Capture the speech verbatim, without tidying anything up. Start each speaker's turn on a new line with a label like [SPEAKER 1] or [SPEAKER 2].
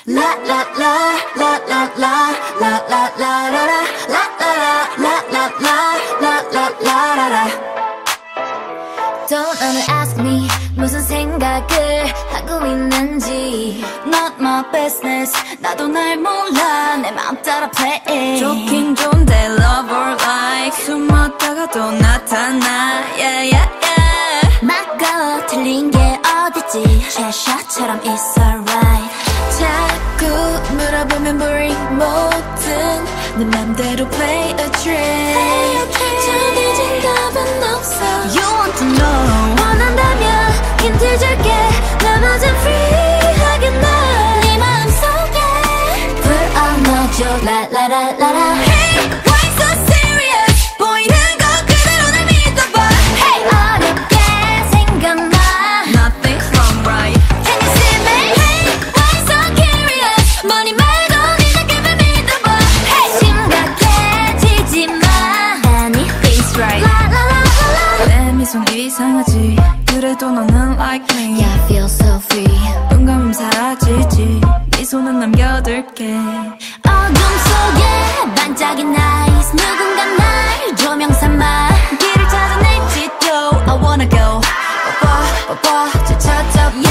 [SPEAKER 1] La la la la la la la la la la la la la la la la la la la. Don't wanna ask me 무슨 생각을 하고 있는지. Not my business. 나도 날 몰라. 내 맘 따라 play it.
[SPEAKER 2] 좋긴 좋은데 love or like 숨었다가 또 나타나. Yeah yeah yeah.
[SPEAKER 1] 맞고 틀린 게 어딨지. 샷샷처럼 it's alright.
[SPEAKER 2] 자꾸 물어보면 boring 뭐든 내 맘대로 play a trick.
[SPEAKER 1] 정해진 답은 없어.
[SPEAKER 2] You want to know.
[SPEAKER 1] 원한다면 힌트 줄게. 나머진 free하게 나. 네 마음속에 불 안아줘. 라라라라라.
[SPEAKER 2] Hey, why so serious? 보이는 거 그대로 날 믿어봐.
[SPEAKER 1] Hey, 어렵게 생각나.
[SPEAKER 2] Nothing's wrong, right?
[SPEAKER 1] Can you see me? Hey, why so curious? 뭐니 말고 네 느낌을 믿어봐. Hey, 심각해지지 마.
[SPEAKER 2] Anything's right.
[SPEAKER 1] 라라라라라.
[SPEAKER 2] 내 미소는 이상하지. 그래도 너는 like me.
[SPEAKER 1] Yeah, I feel so free.
[SPEAKER 2] 눈 감으면 사라지지. 미소는 남겨둘게.
[SPEAKER 1] 어둠 속에 반짝인 nice. 누군가 날 조명 삼아
[SPEAKER 2] 길을 찾아낼지도 I wanna go. 뽀뽀 뽀뽀 저 찾아.